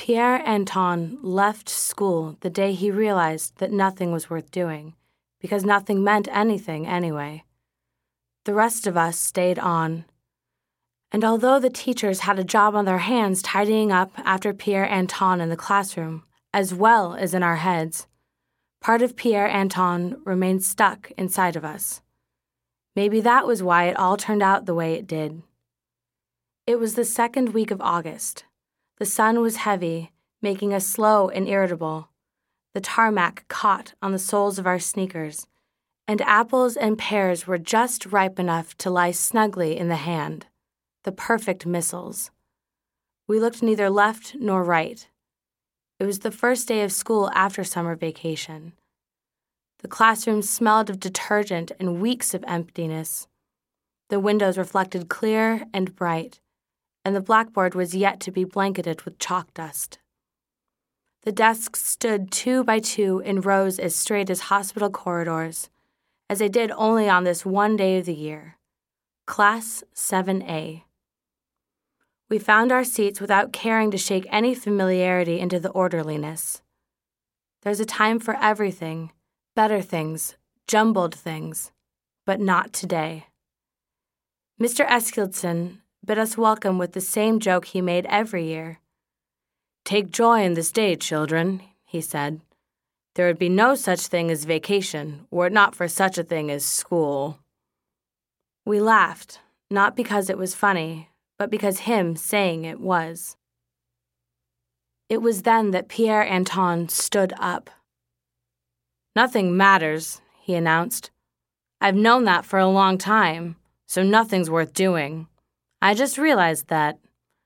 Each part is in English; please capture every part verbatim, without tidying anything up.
Pierre Anton left school the day he realized that nothing was worth doing, because nothing meant anything anyway. The rest of us stayed on. And although the teachers had a job on their hands tidying up after Pierre Anton in the classroom, as well as in our heads, part of Pierre Anton remained stuck inside of us. Maybe that was why it all turned out the way it did. It was the second week of August. The sun was heavy, making us slow and irritable. The tarmac caught on the soles of our sneakers, and apples and pears were just ripe enough to lie snugly in the hand, the perfect missiles. We looked neither left nor right. It was the first day of school after summer vacation. The classroom smelled of detergent and weeks of emptiness. The windows reflected clear and bright, and the blackboard was yet to be blanketed with chalk dust. The desks stood two by two in rows as straight as hospital corridors, as they did only on this one day of the year. Class seven A. We found our seats without caring to shake any familiarity into the orderliness. There's a time for everything, better things, jumbled things, but not today. Mister Eskildsen bid us welcome with the same joke he made every year. "Take joy in this day, children," he said. "There would be no such thing as vacation, were it not for such a thing as school." We laughed, not because it was funny, but because him saying it was. It was then that Pierre Anton stood up. "Nothing matters," he announced. "I've known that for a long time, so nothing's worth doing. I just realized that."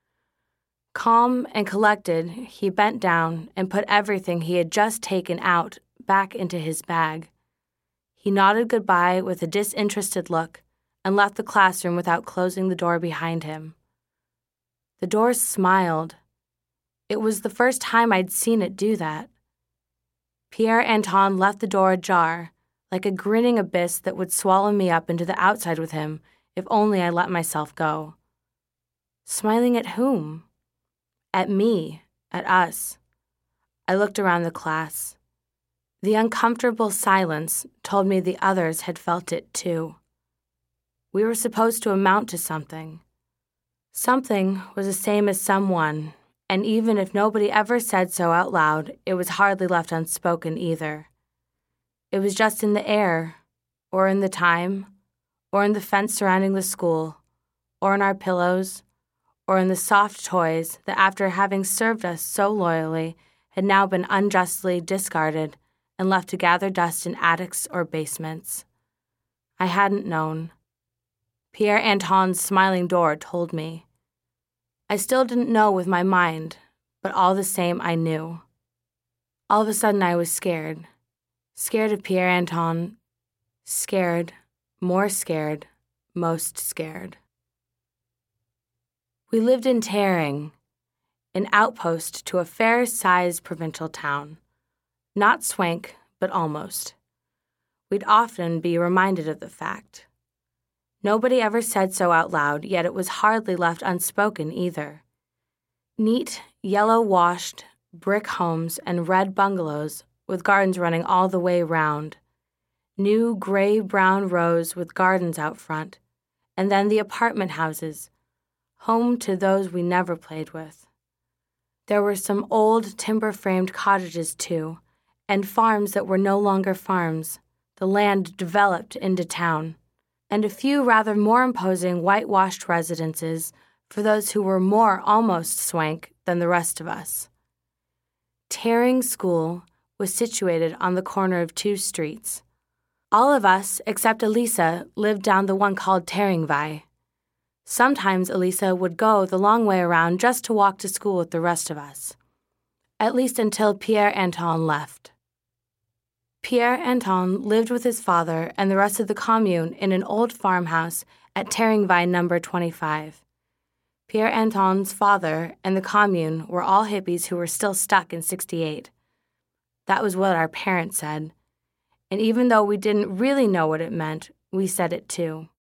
Calm and collected, he bent down and put everything he had just taken out back into his bag. He nodded goodbye with a disinterested look and left the classroom without closing the door behind him. The door smiled. It was the first time I'd seen it do that. Pierre Anton left the door ajar, like a grinning abyss that would swallow me up into the outside with him if only I let myself go. Smiling at whom? At me, at us. I looked around the class. The uncomfortable silence told me the others had felt it too. We were supposed to amount to something. Something was the same as someone, and even if nobody ever said so out loud, it was hardly left unspoken either. It was just in the air, or in the time, or in the fence surrounding the school, or in our pillows, or in the soft toys that after having served us so loyally had now been unjustly discarded and left to gather dust in attics or basements. I hadn't known. Pierre Anton's smiling door told me. I still didn't know with my mind, but all the same I knew. All of a sudden I was scared. Scared of Pierre Anton. Scared, more scared, most scared. We lived in Tering, an outpost to a fair-sized provincial town. Not swank, but almost. We'd often be reminded of the fact. Nobody ever said so out loud, yet it was hardly left unspoken either. Neat, yellow-washed, brick homes and red bungalows with gardens running all the way round. New gray-brown rows with gardens out front, and then the apartment houses, home to those we never played with. There were some old timber-framed cottages, too, and farms that were no longer farms, the land developed into town, and a few rather more imposing whitewashed residences for those who were more almost swank than the rest of us. Tering School was situated on the corner of two streets. All of us, except Elisa, lived down the one called Teringvei. Sometimes Elisa would go the long way around just to walk to school with the rest of us, at least until Pierre Anton left. Pierre Anton lived with his father and the rest of the commune in an old farmhouse at Teringvei number twenty-five. Pierre Anton's father and the commune were all hippies who were still stuck in sixty-eight. That was what our parents said, and even though we didn't really know what it meant, we said it too.